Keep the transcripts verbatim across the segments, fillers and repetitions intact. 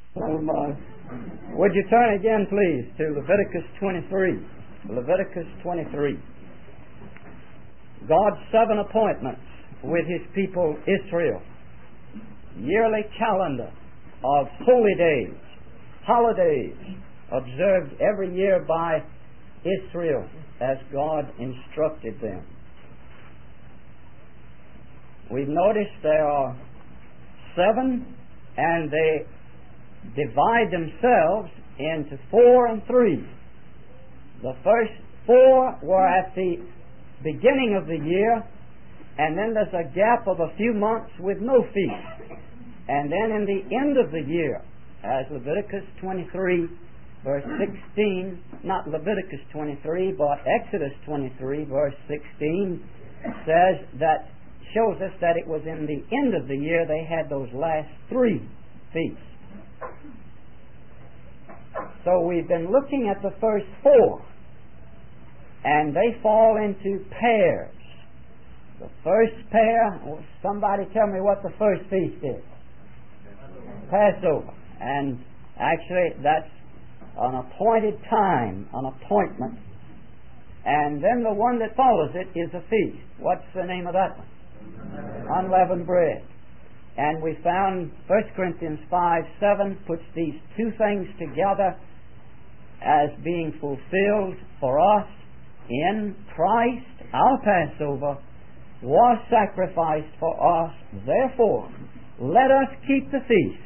Um, uh, would you turn again, please, to Leviticus twenty-three? Leviticus twenty-three. God's seven appointments with His people Israel. Yearly calendar of holy days, holidays, observed every year by Israel as God instructed them. We've noticed there are seven, and they divide themselves into four and three. The first four were at the beginning of the year, and then there's a gap of a few months with no feast. And then in the end of the year, as Leviticus twenty-three, verse sixteen, not Leviticus twenty-three, but Exodus twenty-three, verse sixteen, says that, shows us that it was in the end of the year they had those last three feasts. So we've been looking at the first four, and they fall into pairs. The first pair, well, somebody tell me what the first feast is. Passover. And actually that's an appointed time, an appointment. And then the one that follows it is a feast. What's the name of that one? Unleavened bread. And we found First Corinthians five seven puts these two things together as being fulfilled for us in Christ. Our Passover was sacrificed for us. Therefore, let us keep the feast,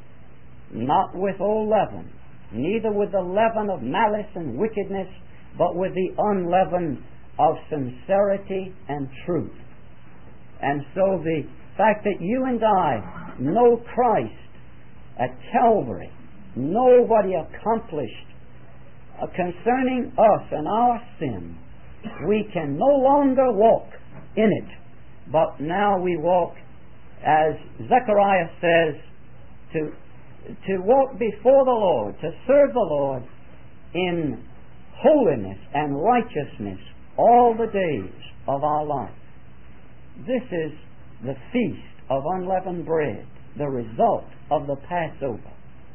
not with old leaven, neither with the leaven of malice and wickedness, but with the unleaven of sincerity and truth. And so the fact that you and I know Christ at Calvary, know what He accomplished uh, concerning us and our sin, we can no longer walk in it, but now we walk, as Zechariah says, to, to walk before the Lord, to serve the Lord in holiness and righteousness all the days of our life. This is the feast of unleavened bread, the result of the Passover.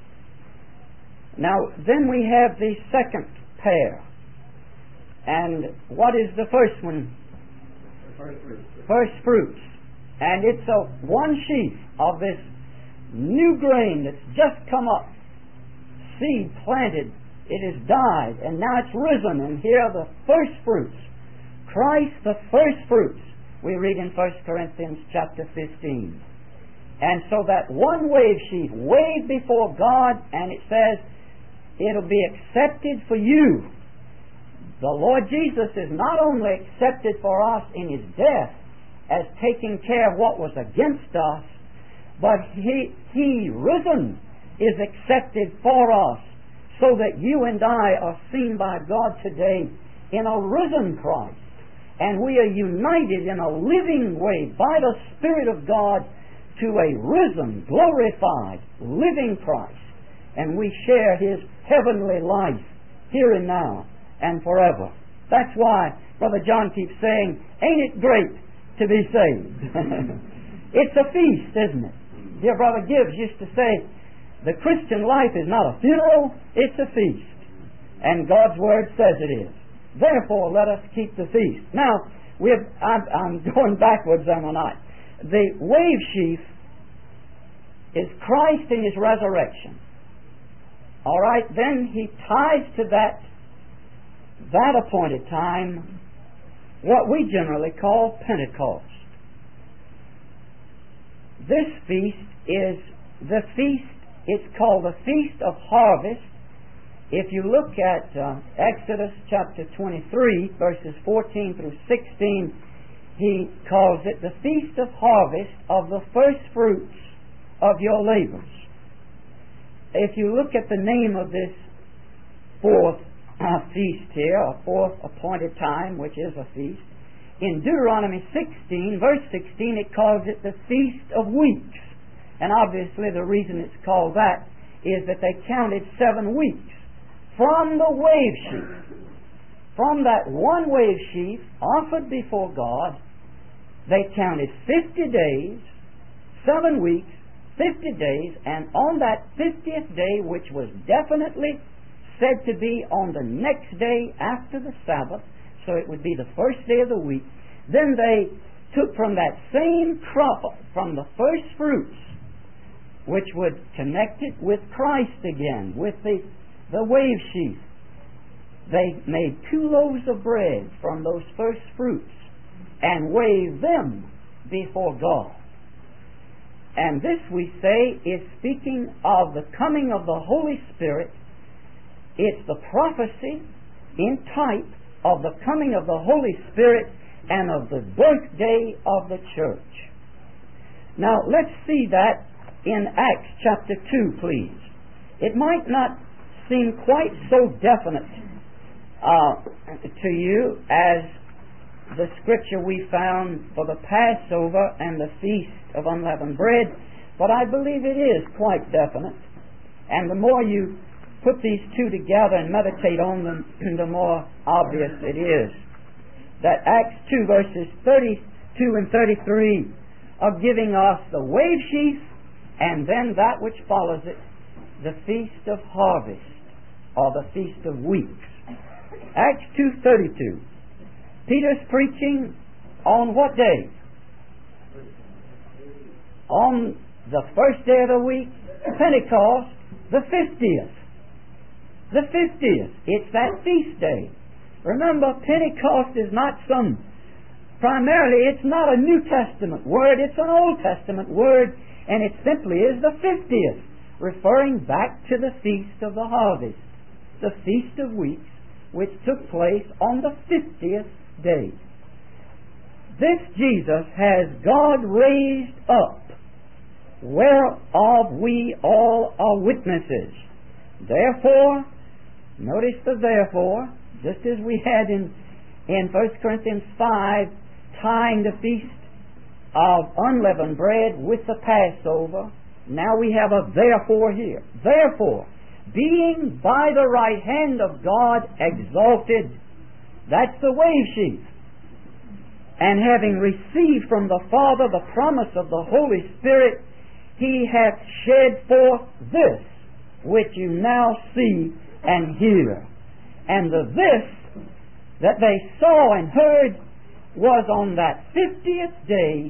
Now, then we have the second pair. And what is the first one? First fruits. First fruits. And it's a one sheaf of this new grain that's just come up. Seed planted, it has died, and now it's risen, and here are the first fruits. Christ, the first fruits, we read in First Corinthians chapter fifteen. And so that one wave sheaf waved before God, and it says, it'll be accepted for you. The Lord Jesus is not only accepted for us in His death as taking care of what was against us, but He, he risen is accepted for us, so that you and I are seen by God today in a risen Christ. And we are united in a living way by the Spirit of God to a risen, glorified, living Christ. And we share His heavenly life here and now and forever. That's why Brother John keeps saying, ain't it great to be saved? It's a feast, isn't it? Dear Brother Gibbs used to say, the Christian life is not a funeral, it's a feast. And God's Word says it is. Therefore, let us keep the feast. Now, we've, I'm, I'm going backwards, am I not? The wave sheaf is Christ in His resurrection. All right, then He ties to that that appointed time what we generally call Pentecost. This feast is the feast, it's called the Feast of Harvest. If you look at uh, Exodus chapter twenty-three, verses fourteen through sixteen, he calls it the Feast of Harvest of the first fruits of your labors. If you look at the name of this fourth uh, feast here, a fourth appointed time, which is a feast, in Deuteronomy sixteen, verse sixteen, it calls it the Feast of Weeks. And obviously the reason it's called that is that they counted seven weeks from the wave sheaf. From that one wave sheaf offered before God, they counted fifty days, seven weeks, fifty days, and on that fiftieth day, which was definitely said to be on the next day after the Sabbath, so it would be the first day of the week, then they took from that same crop, from the first fruits, which would connect it with Christ again, with the, the wave sheaf. They made two loaves of bread from those first fruits and waved them before God. And this, we say, is speaking of the coming of the Holy Spirit. It's the prophecy in type of the coming of the Holy Spirit and of the birthday of the church. Now, let's see that in Acts chapter two, please. It might not seem quite so definite uh, to you as the scripture we found for the Passover and the Feast of Unleavened Bread, but I believe it is quite definite. And the more you put these two together and meditate on them, the more obvious it is that Acts two verses thirty-two and thirty-three are giving us the wave sheaf, and then that which follows it, the Feast of Harvest, or the Feast of Weeks. Acts two thirty-two. Peter's preaching on what day? On the first day of the week, Pentecost, the fiftieth. The fiftieth. It's that feast day. Remember, Pentecost is not some, primarily it's not a New Testament word, it's an Old Testament word, and it simply is the fiftieth, referring back to the Feast of the Harvest, the Feast of Weeks, which took place on the fiftieth day. This Jesus has God raised up, whereof we all are witnesses. Therefore, notice the therefore, just as we had in, in First Corinthians five, tying the Feast of Unleavened Bread with the Passover, now we have a therefore here. Therefore, being by the right hand of God exalted, that's the wave sheaf, and having received from the Father the promise of the Holy Spirit, He hath shed forth this, which you now see and hear. And the this that they saw and heard was on that fiftieth day,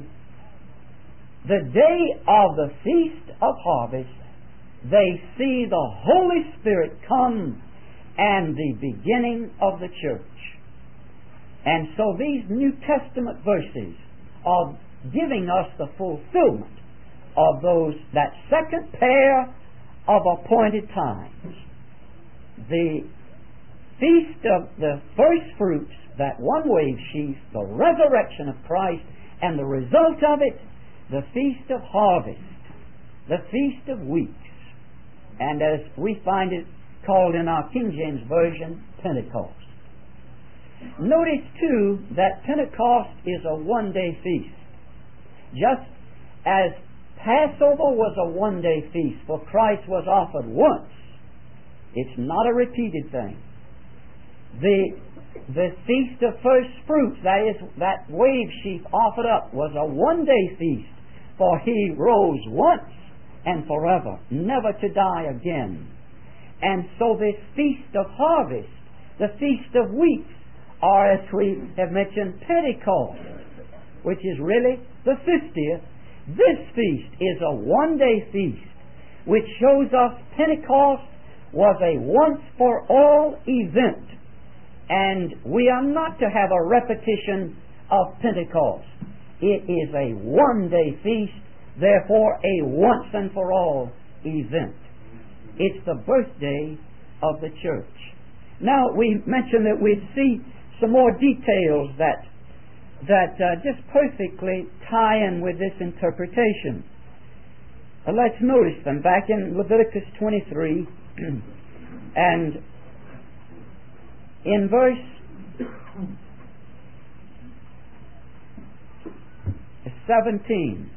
the day of the Feast of Harvest. They see the Holy Spirit come and the beginning of the church. And so these New Testament verses are giving us the fulfillment of those, that second pair of appointed times. The Feast of the First Fruits, that one wave sheaf, the resurrection of Christ, and the result of it, the Feast of Harvest, the Feast of Weeks, and as we find it called in our King James Version, Pentecost. Notice too that Pentecost is a one-day feast. Just as Passover was a one-day feast, for Christ was offered once, it's not a repeated thing. The, the Feast of First Fruits, that is, that wave sheaf offered up, was a one-day feast, for He rose once and forever, never to die again. And so this Feast of Harvest, the Feast of Weeks, or as we have mentioned, Pentecost, which is really the fiftieth, this feast is a one-day feast, which shows us Pentecost was a once-for-all event, and we are not to have a repetition of Pentecost. It is a one-day feast, therefore a once-and-for-all event. It's the birthday of the church. Now, we mentioned that we'd see some more details that that uh, just perfectly tie in with this interpretation. Uh, let's notice them back in Leviticus twenty-three and in verse seventeen.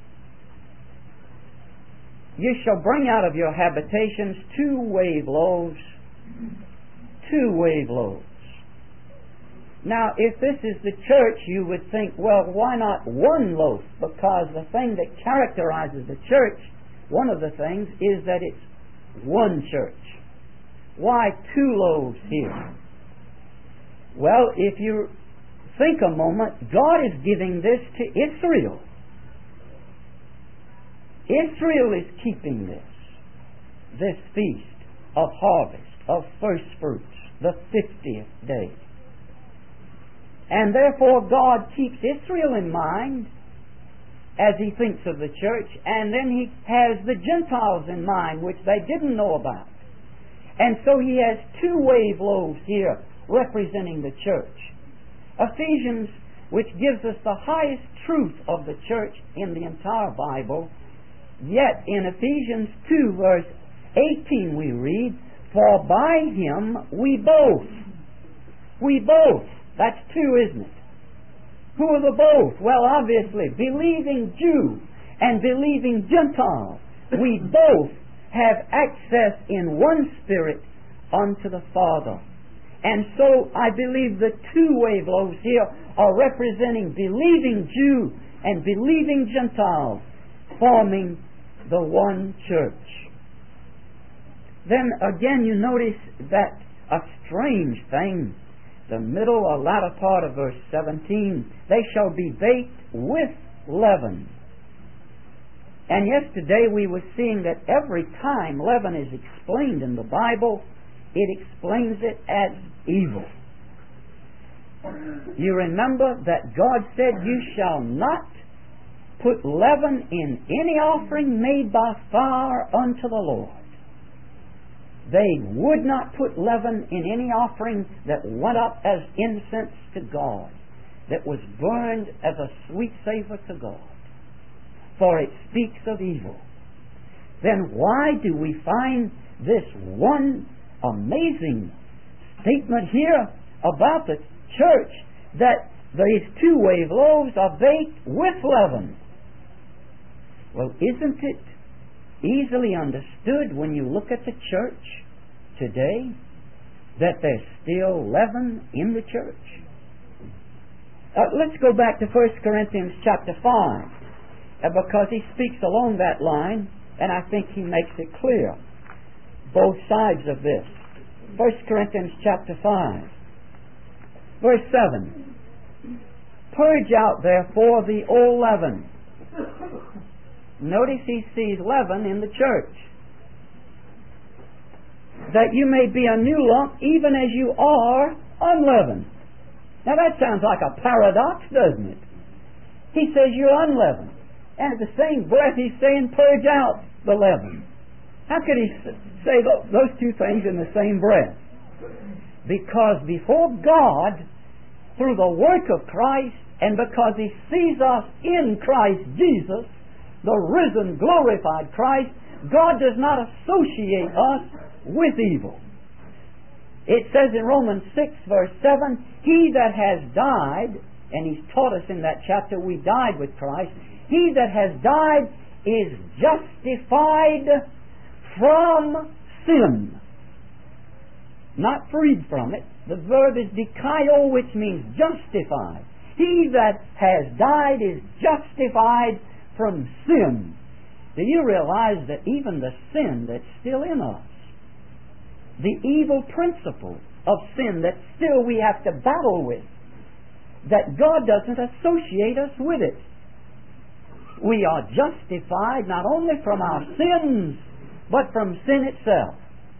You shall bring out of your habitations two wave loaves, two wave loaves. Now, if this is the church, you would think, well, why not one loaf? Because the thing that characterizes the church one of the things is that it's one church. Why two loaves here? Well, if you think a moment, God is giving this to Israel. Israel is keeping this, this feast of harvest, of first fruits, the fiftieth day. And therefore God keeps Israel in mind as He thinks of the church, and then He has the Gentiles in mind, which they didn't know about. And so He has two wave loaves here representing the church. Ephesians, which gives us the highest truth of the church in the entire Bible, yet in Ephesians two verse eighteen we read, "For by Him we both," we both, that's two, isn't it? Who are the both? Well, obviously, believing Jew and believing Gentile, we both have access in one Spirit unto the Father. And so I believe the two wave loaves here are representing believing Jew and believing Gentile, forming the one church. Then again you notice that a strange thing, the middle or latter part of verse seventeen, they shall be baked with leaven. And yesterday we were seeing that every time leaven is explained in the Bible, it explains it as evil. You remember that God said, "You shall not put leaven in any offering made by fire unto the Lord." They would not put leaven in any offering that went up as incense to God, that was burned as a sweet savor to God, for it speaks of evil. Then why do we find this one amazing statement here about the church, that these two wave loaves are baked with leaven? Well, isn't it easily understood when you look at the church today that there's still leaven in the church? Uh, let's go back to First Corinthians chapter five, uh, because he speaks along that line, and I think he makes it clear, both sides of this. First Corinthians chapter five, verse seven. "Purge out therefore the old leaven." Notice he sees leaven in the church. "That you may be a new lump, even as you are unleavened." Now that sounds like a paradox, doesn't it? He says you're unleavened, and at the same breath he's saying purge out the leaven. How could he say those two things in the same breath? Because before God, through the work of Christ, and because He sees us in Christ Jesus, the risen, glorified Christ, God does not associate us with evil. It says in Romans six verse seven, "He that has died," and He's taught us in that chapter we died with Christ, "he that has died is justified from sin." Not freed from it. The verb is dikaio, which means justified. He that has died is justified from sin. Do you realize that even the sin that's still in us, the evil principle of sin that still we have to battle with, that God doesn't associate us with it? We are justified not only from our sins, but from sin itself.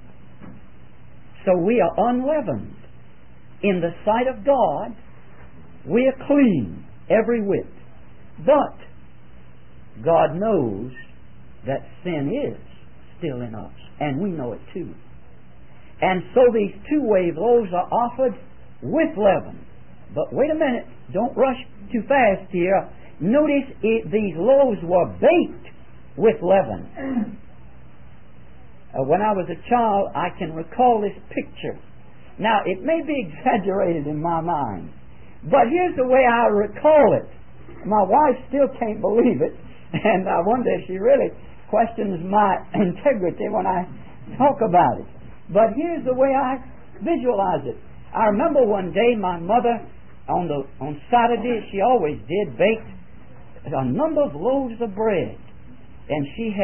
So we are unleavened. In the sight of God, we are clean every whit. But God knows that sin is still in us, and we know it too. And so these two wave loaves are offered with leaven. But wait a minute, don't rush too fast here. Notice it, these loaves were baked with leaven. Uh, when I was a child, I can recall this picture. Now, it may be exaggerated in my mind, but here's the way I recall it. My wife still can't believe it, and I wonder if she really questions my integrity when I talk about it. But here's the way I visualize it. I remember one day my mother, on the on Saturday, she always did, baked a number of loaves of bread. And she had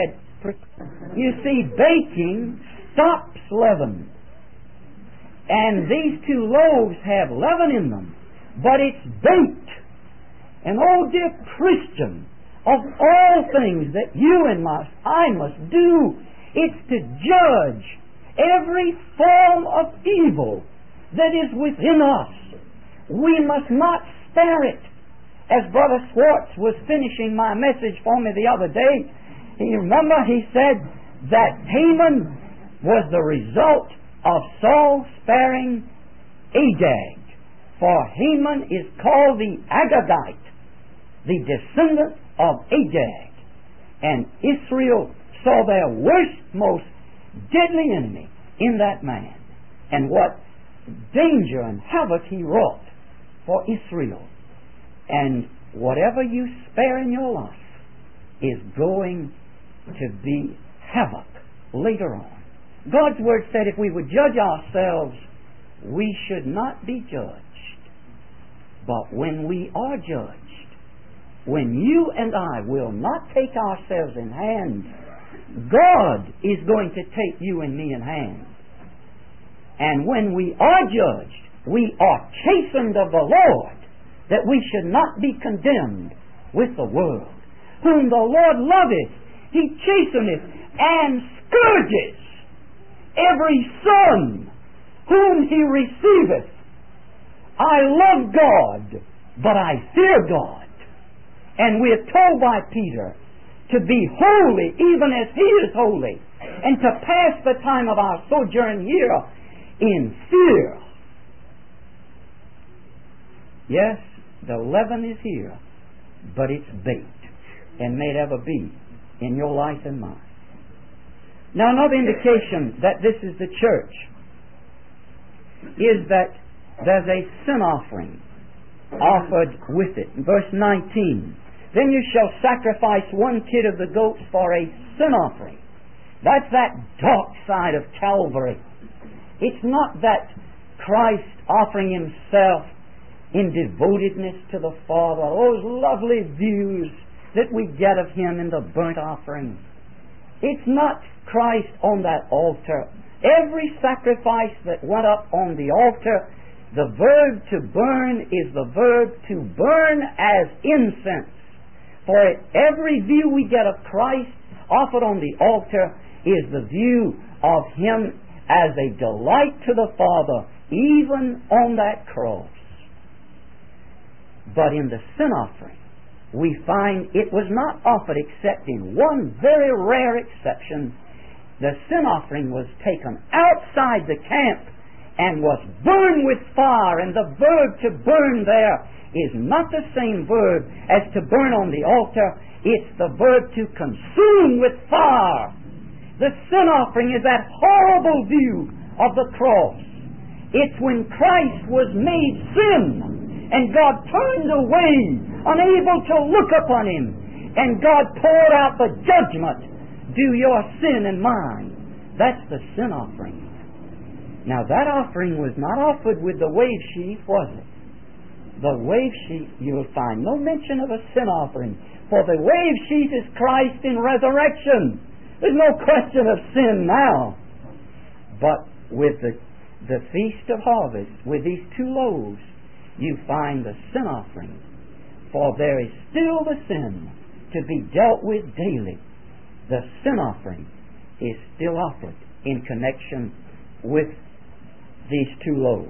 You see, baking stops leaven. And these two loaves have leaven in them, but it's baked. And oh, dear Christian, of all things that you and must, I must do, it's to judge every form of evil that is within us. We must not spare it. As Brother Swartz was finishing my message for me the other day, you remember he said that Haman was the result of Saul sparing Agag. For Haman is called the Agagite, the descendant of Agag. And Israel saw their worst, most deadly enemy in that man. And what danger and havoc he wrought for Israel. And whatever you spare in your life is going to be havoc later on. God's Word said if we would judge ourselves, we should not be judged. But when we are judged, when you and I will not take ourselves in hand, God is going to take you and me in hand. And when we are judged, we are chastened of the Lord, that we should not be condemned with the world. Whom the Lord loveth, He chasteneth and scourges every son whom He receiveth. I love God, but I fear God. And we are told by Peter to be holy even as He is holy, and to pass the time of our sojourn here in fear. Yes, the leaven is here, but it's baked, and may it ever be in your life and mine. Now, another indication that this is the church is that there's a sin offering offered with it. Verse nineteen, then you shall sacrifice one kid of the goats for a sin offering. That's that dark side of Calvary. It's not that Christ offering Himself in devotedness to the Father, those lovely views that we get of Him in the burnt offering. It's not Christ on that altar. Every sacrifice that went up on the altar, the verb to burn is the verb to burn as incense. For every view we get of Christ offered on the altar is the view of Him as a delight to the Father, even on that cross. But in the sin offering, we find it was not offered except in one very rare exception. The sin offering was taken outside the camp and was burned with fire, and the verb to burn there is not the same verb as to burn on the altar. It's the verb to consume with fire. The sin offering is that horrible view of the cross. It's when Christ was made sin, and God turned away, unable to look upon Him, and God poured out the judgment, do your sin and mine. That's the sin offering. Now that offering was not offered with the wave sheaf, was it? The wave sheaf, you'll find no mention of a sin offering, for the wave sheaf is Christ in resurrection. There's no question of sin now. But with the, the Feast of Harvest, with these two loaves, you find the sin offering. For there is still the sin to be dealt with daily. The sin offering is still offered in connection with these two loaves.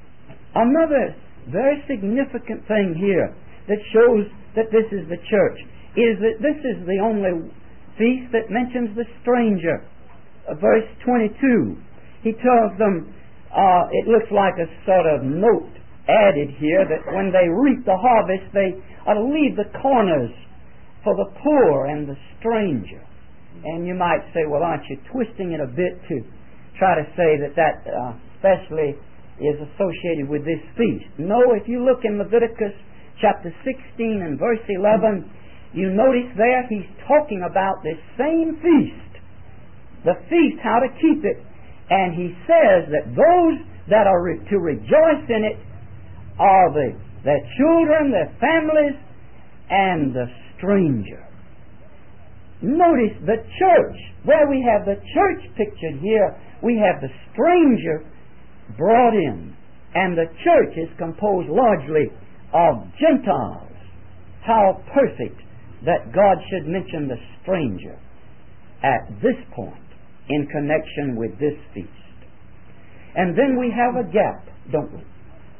Another very significant thing here that shows that this is the church is that this is the only feast that mentions the stranger. Uh, verse twenty-two, he tells them, uh, it looks like a sort of note added here that when they reap the harvest, they ought to leave the corners for the poor and the stranger. And you might say, well, aren't you twisting it a bit to try to say that that uh, especially is associated with this feast? No, if you look in Leviticus chapter sixteen and verse eleven, you notice there he's talking about this same feast, the feast, how to keep it. And he says that those that are re- to rejoice in it are the, their children, their families, and the stranger. notice the church. Where we have the church pictured here, we have the stranger brought in. And the church is composed largely of Gentiles. How perfect that God should mention the stranger at this point in connection with this feast. And then we have a gap, don't we?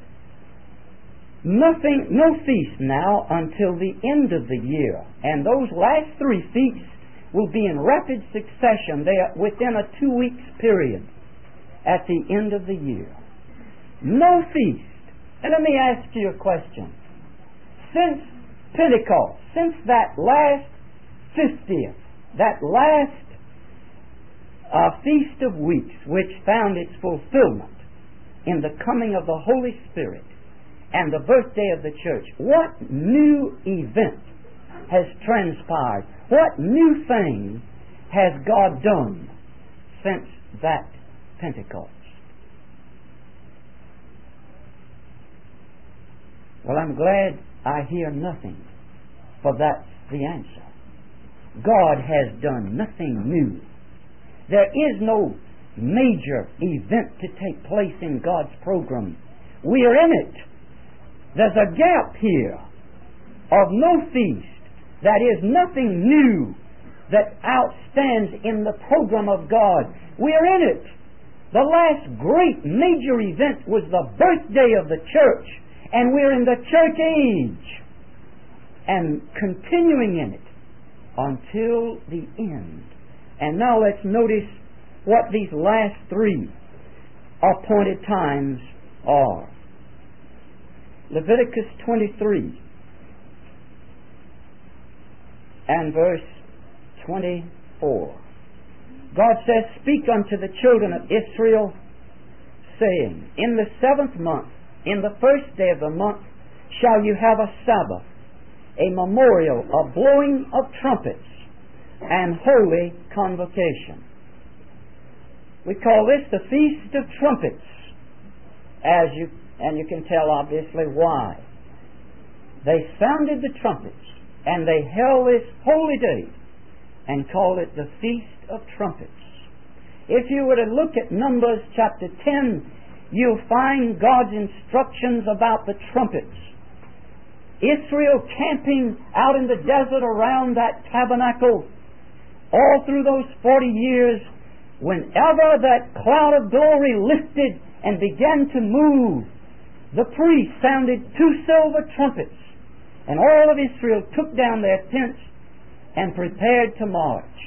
Nothing, no feast now until the end of the year. And those last three feasts will be in rapid succession. They are within a two weeks period at the end of the year. No feast. And let me ask you a question. Since Pentecost, since that last fiftieth, that last uh, Feast of Weeks, which found its fulfillment in the coming of the Holy Spirit and the birthday of the church, what new event has transpired? What new thing has God done since that Pentecost? Well, I'm glad I hear nothing, for that's the answer. God has done nothing new. There is no major event to take place in God's program. We are in it. There's a gap here of no feast. That is nothing new that outstands in the program of God. We are in it. The last great major event was the birthday of the church, and we're in the church age and continuing in it until the end. And now let's notice what these last three appointed times are. Leviticus twenty-three and verse twenty-four. God says, "Speak unto the children of Israel, saying, In the seventh month, in the first day of the month, shall you have a Sabbath, a memorial of blowing of trumpets, and holy convocation." We call this the Feast of Trumpets, as you and you can tell obviously why. They sounded the trumpets, and they held this holy day and called it the Feast of Trumpets. If you were to look at Numbers chapter ten, you'll find God's instructions about the trumpets. Israel camping out in the desert around that tabernacle all through those forty years, whenever that cloud of glory lifted and began to move, the priest sounded two silver trumpets, and all of Israel took down their tents and prepared to march.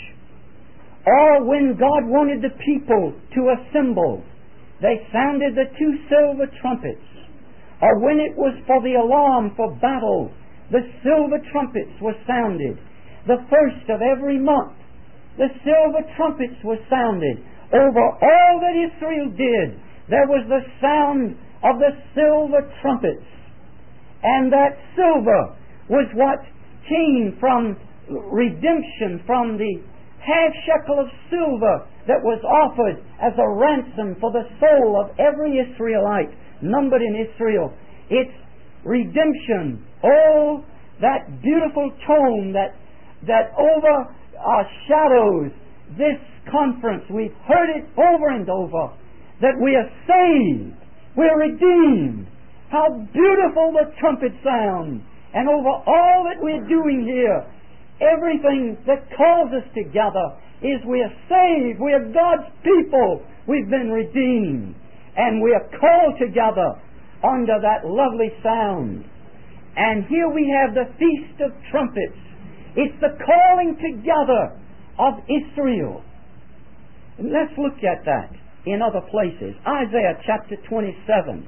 Or when God wanted the people to assemble, they sounded the two silver trumpets. Or when it was for the alarm for battle, the silver trumpets were sounded. The first of every month, the silver trumpets were sounded. Over all that Israel did, there was the sound of the silver trumpets. And that silver was what came from redemption, from the half shekel of silver that was offered as a ransom for the soul of every Israelite numbered in Israel. It's redemption. Oh, that beautiful tone that that overshadows this conference. We've heard it over and over, that we are saved, we're redeemed. How beautiful the trumpet sounds. And over all that we're doing here, everything that calls us together is we are saved, we are God's people, we've been redeemed, and we are called together under that lovely sound. And here we have the Feast of Trumpets. It's the calling together of Israel. And let's look at that in other places. Isaiah chapter twenty-seven.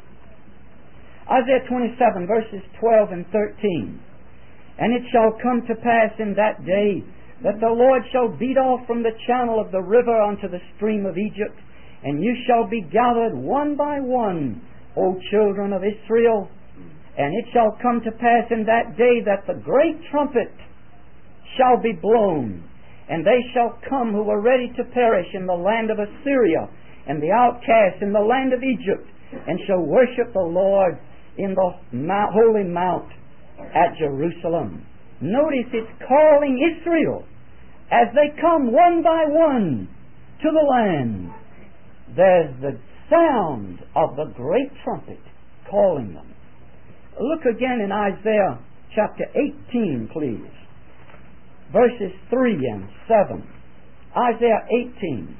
Isaiah twenty-seven, verses twelve and thirteen. "And it shall come to pass in that day that the Lord shall beat off from the channel of the river unto the stream of Egypt, and you shall be gathered one by one, O children of Israel. And it shall come to pass in that day that the great trumpet shall be blown, and they shall come who were ready to perish in the land of Assyria, and the outcasts in the land of Egypt, and shall worship the Lord in the mount, holy mount at Jerusalem." Notice it's calling Israel. as they come one by one to the land, there's the sound of the great trumpet calling them. Look again in Isaiah chapter eighteen, please. Verses three and seven. Isaiah eighteen,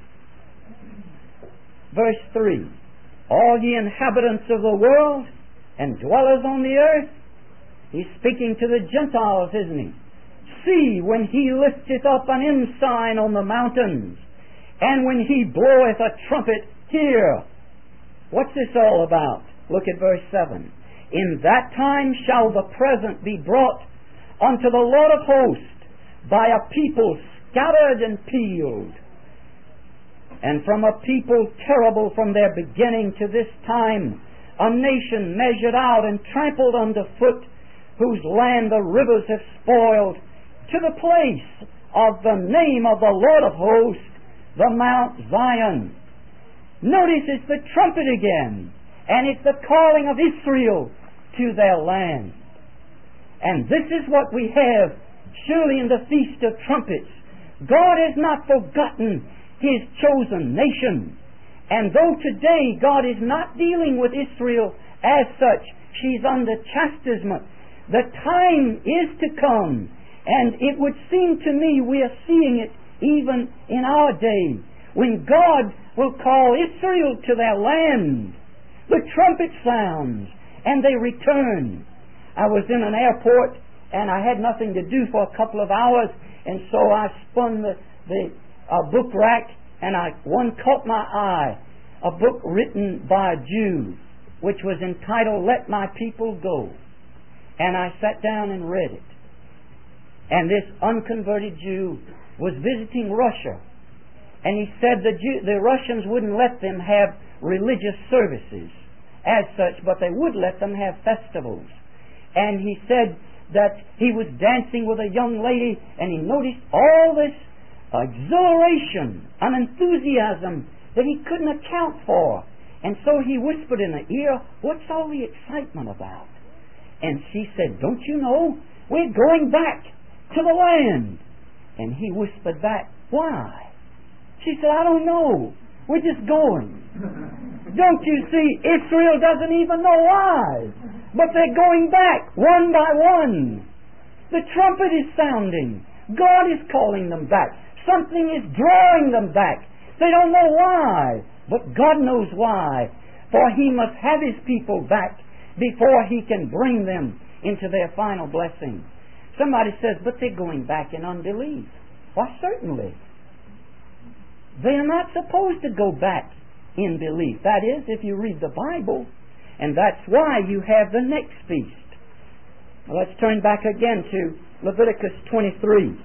verse three. All ye inhabitants of the world and dwellers on the earth. He's speaking to the Gentiles, isn't he? See, when he lifteth up an ensign on the mountains, and when he bloweth a trumpet, hear. What's this all about? Look at verse seven. In that time shall the present be brought unto the Lord of hosts by a people scattered and peeled, and from a people terrible from their beginning to this time, a nation measured out and trampled under foot, whose land the rivers have spoiled, to the place of the name of the Lord of hosts, the Mount Zion. Notice it's the trumpet again, and it's the calling of Israel to their land. And this is what we have surely in the Feast of Trumpets. God has not forgotten His chosen nation. And though today God is not dealing with Israel as such, she's under chastisement, the time is to come, and it would seem to me we are seeing it even in our day, when God will call Israel to their land. The trumpet sounds, and they return. I was in an airport, and I had nothing to do for a couple of hours, and so I spun the, the uh, book rack, and I, one caught my eye, a book written by a Jew, which was entitled, Let My People Go. And I sat down and read it. And this unconverted Jew was visiting Russia. And he said the, Jew, the Russians wouldn't let them have religious services as such, but they would let them have festivals. And he said that he was dancing with a young lady, and he noticed all this exhilaration, an enthusiasm that he couldn't account for. And so he whispered in her ear, what's all the excitement about? And she said, don't you know, we're going back to the land. And he whispered back, why? She said, I don't know. We're just going. Don't you see, Israel doesn't even know why. But they're going back, one by one. The trumpet is sounding. God is calling them back. Something is drawing them back. They don't know why, but God knows why. For He must have His people back before He can bring them into their final blessing. Somebody says, but they're going back in unbelief. Why, certainly. They are not supposed to go back in belief. That is, if you read the Bible. And that's why you have the next feast. Now let's turn back again to Leviticus twenty-three.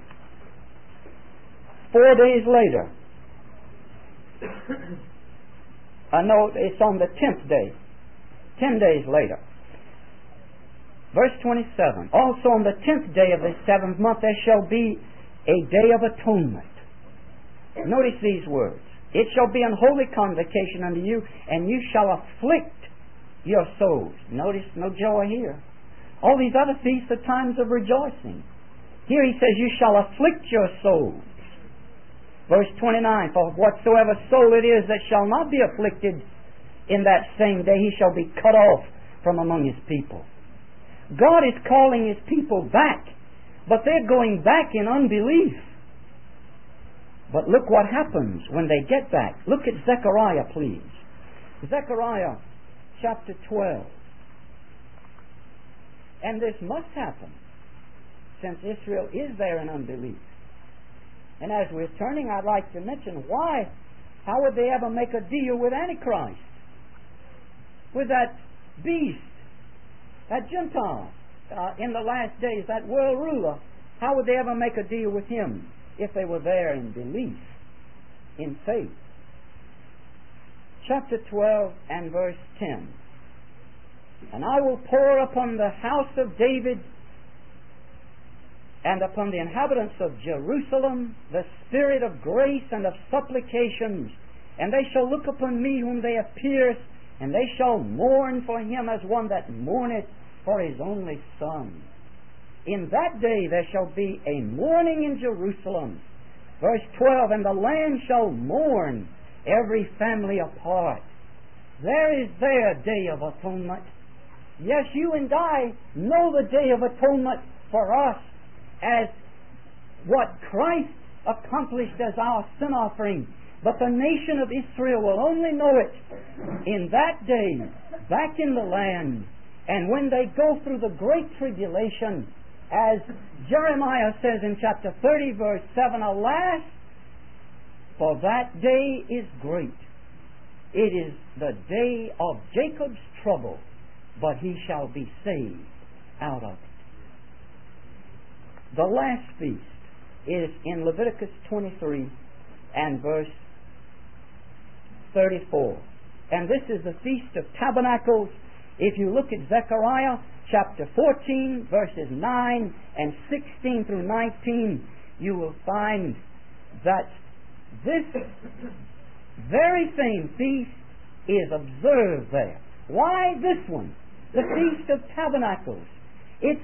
Four days later. I know it's on the tenth day. Ten days later. Verse twenty-seven. Also on the tenth day of the seventh month there shall be a day of atonement. Notice these words. It shall be an holy convocation unto you, and you shall afflict your souls. Notice no joy here. All these other feasts are times of rejoicing. Here he says, you shall afflict your souls. Verse twenty-nine, for whatsoever soul it is that shall not be afflicted in that same day, he shall be cut off from among his people. God is calling his people back, but they're going back in unbelief. But look what happens when they get back. Look at Zechariah, please. Zechariah chapter twelve. And this must happen, since Israel is there in unbelief. And as we're turning, I'd like to mention why, how would they ever make a deal with Antichrist? With that beast, that Gentile, uh, in the last days, that world ruler, how would they ever make a deal with him if they were there in belief, in faith? Chapter twelve and verse ten. And I will pour upon the house of David and upon the inhabitants of Jerusalem the spirit of grace and of supplications, and they shall look upon me whom they have pierced, and they shall mourn for him as one that mourneth for his only son. In that day there shall be a mourning in Jerusalem, Verse twelve, and the land shall mourn every family apart. There is their day of atonement. Yes, you and I know the day of atonement for us as what Christ accomplished as our sin offering. But the nation of Israel will only know it in that day, back in the land. And when they go through the great tribulation, as Jeremiah says in chapter thirty, verse seven, alas, for that day is great. It is the day of Jacob's trouble, but he shall be saved out of it. The last feast is in Leviticus twenty-three and verse thirty-four. And this is the Feast of Tabernacles. If you look at Zechariah chapter fourteen, verses nine and sixteen through nineteen, you will find that this very same feast is observed there. Why this one? The Feast of Tabernacles. It's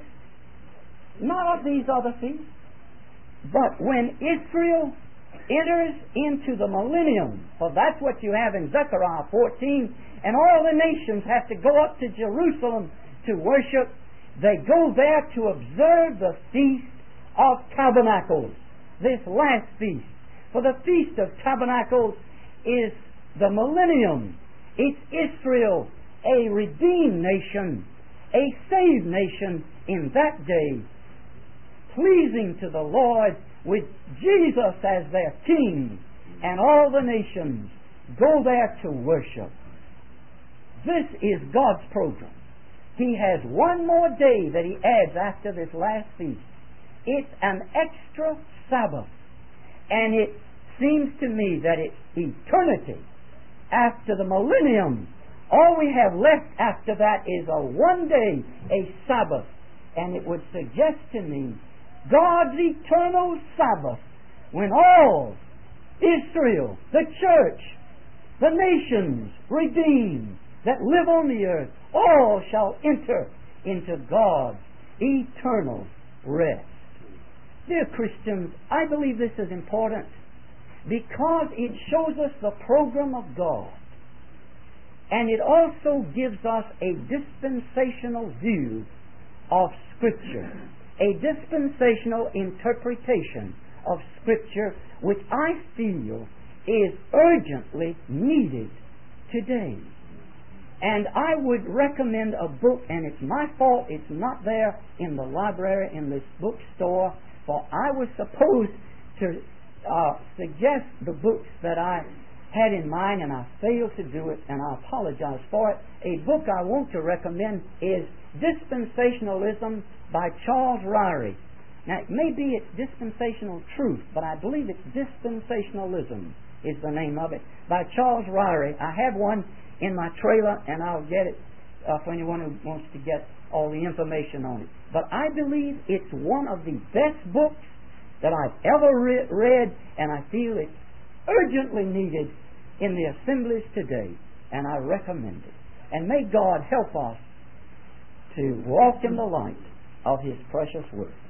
not of these other feasts, but when Israel enters into the millennium, for that's what you have in Zechariah fourteen, and all the nations have to go up to Jerusalem to worship. They go there to observe the Feast of Tabernacles, this last feast. For the Feast of Tabernacles is the millennium. It's Israel, a redeemed nation, a saved nation in that day, pleasing to the Lord with Jesus as their King, and all the nations go there to worship. This is God's program. He has one more day that He adds after this last feast. It's an extra Sabbath, and it seems to me that it's eternity. After the millennium, all we have left after that is a one day, a Sabbath, and it would suggest to me God's eternal Sabbath, when all Israel, the church, the nations redeemed that live on the earth, all shall enter into God's eternal rest. Dear Christians, I believe this is important because it shows us the program of God, and it also gives us a dispensational view of Scripture, a dispensational interpretation of Scripture, which I feel is urgently needed today. And I would recommend a book, and it's my fault it's not there in the library, in this bookstore, for I was supposed to uh, suggest the books that I had in mind, and I failed to do it, and I apologize for it. A book I want to recommend is Dispensationalism by Charles Ryrie. Now, maybe it's Dispensational Truth, but I believe it's Dispensationalism is the name of it, by Charles Ryrie. I have one in my trailer, and I'll get it uh, for anyone who wants to get all the information on it. But I believe it's one of the best books that I've ever re- read, and I feel it's urgently needed in the assemblies today, and I recommend it. And may God help us to walk in the light of His precious Word.